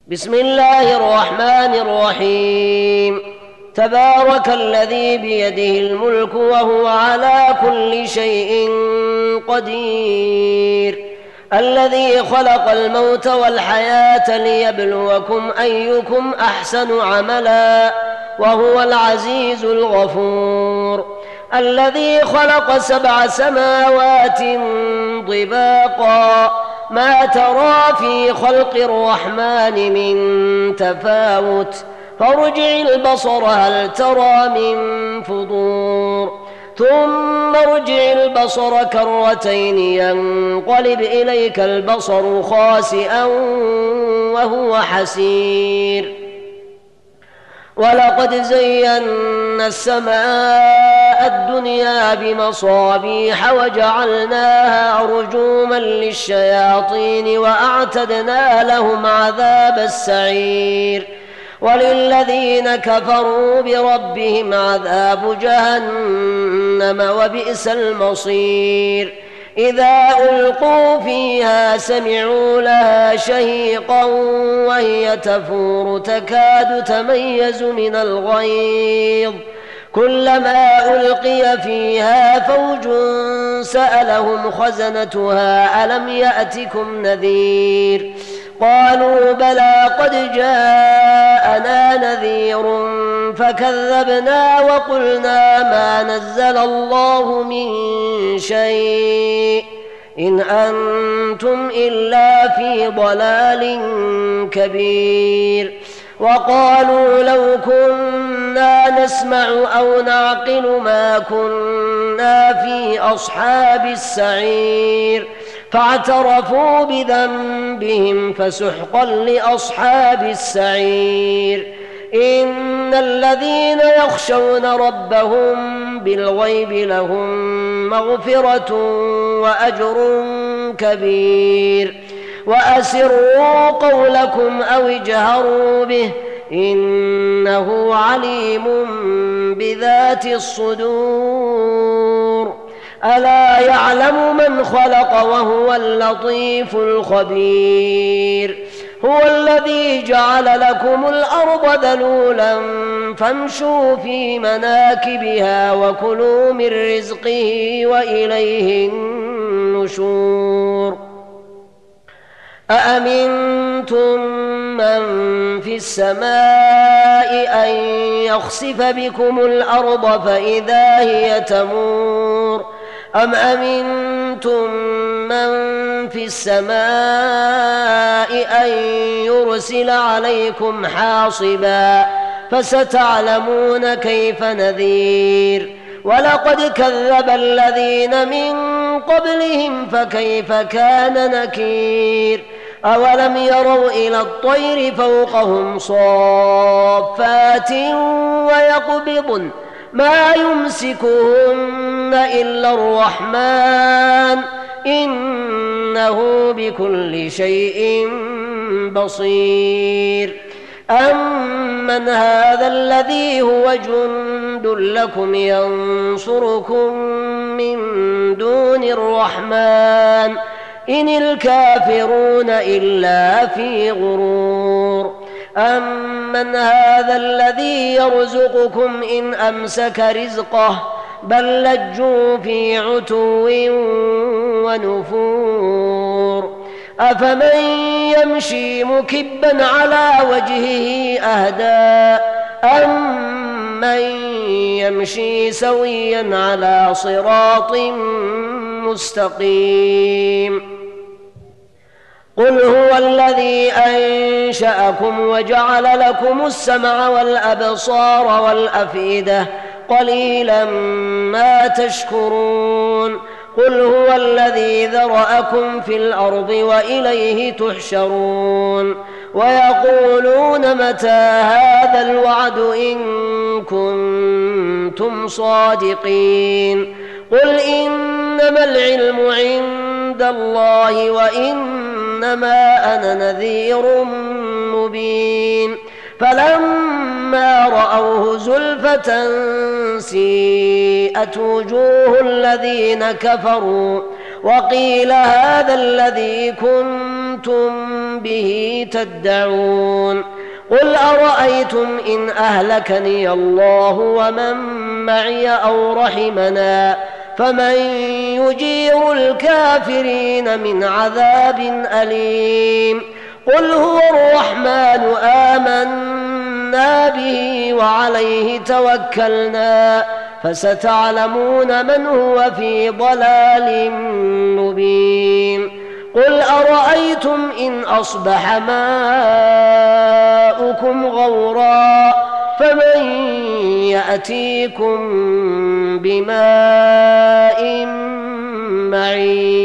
بسم الله الرحمن الرحيم. تبارك الذي بيده الملك وهو على كل شيء قدير، الذي خلق الموت والحياة ليبلوكم أيكم أحسن عملا وهو العزيز الغفور، الذي خلق 7 سماوات طباقا ما ترى في خلق الرحمن من تفاوت فارجع البصر هل ترى من فطور ثم ارجع البصر كرتين ينقلب إليك البصر خاسئا وهو حسير. ولقد زينا السماء الدنيا بمصابيح وجعلناها رجوما للشياطين وأعتدنا لهم عذاب السعير. وللذين كفروا بربهم عذاب جهنم وبئس المصير. إذا ألقوا فيها سمعوا لها شهيقا وهي تفور تكاد تميز من الغيظ، كلما ألقي فيها فوج سألهم خزنتها ألم يأتكم نذير؟ قالوا بلى قد جاءنا نذير فكذبنا وقلنا ما نزل الله من شيء إن أنتم إلا في ضلال كبير. وقالوا لو كنا نسمع أو نعقل ما كنا في أصحاب السعير فاعترفوا بذنبهم فسحقا لأصحاب السعير. إن الذين يخشون ربهم بالغيب لهم مغفرة وأجر كبير. وأسروا قولكم أو اجهروا به إنه عليم بذات الصدور. ألا يعلم من خلق وهو اللطيف الخبير. هو الذي جعل لكم الأرض ذلولا فامشوا في مناكبها وكلوا من رزقه وإليه النشور. أأمنتم من في السماء أن يخسف بكم الأرض فإذا هي تمور أم أمنتم من في السماء أن يرسل عليكم حاصبا فستعلمون كيف نذير. ولقد كذب الذين من قبلهم فكيف كان نكير. أولم يروا إلى الطير فوقهم صافات ويقبضن ما يمسكهن إلا الرحمن إنه بكل شيء بصير. أمن هذا الذي هو جند لكم ينصركم من دون الرحمن إن الكافرون إلا في غرور. أمن هذا الذي يرزقكم إن أمسك رزقه بل لجوا في عتو ونفور. أفمن يمشي مكبا على وجهه أهدى أمن يمشي سويا على صراط مستقيم. قل هو الذي أنشأكم وجعل لكم السمع والأبصار والأفئدة قليلا ما تشكرون. قل هو الذي ذرأكم في الأرض وإليه تحشرون. ويقولون متى هذا الوعد إن كنتم صادقين. قل إنما العلم عند الله وإنما أنا نذير مبين. فلما رأوه زلفة سيئت وجوه الذين كفروا وقيل هذا الذي كنتم به تدعون قل أرأيتم إن أهلكني الله ومن معي أو رحمنا فمن يجير الكافرين من عذاب أليم قل هو الرحمن آمنا به وعليه توكلنا فستعلمون من هو في ضلال مبين قل أرأيتم إن أصبح ماؤكم غورا فمن يأتيكم بماء معين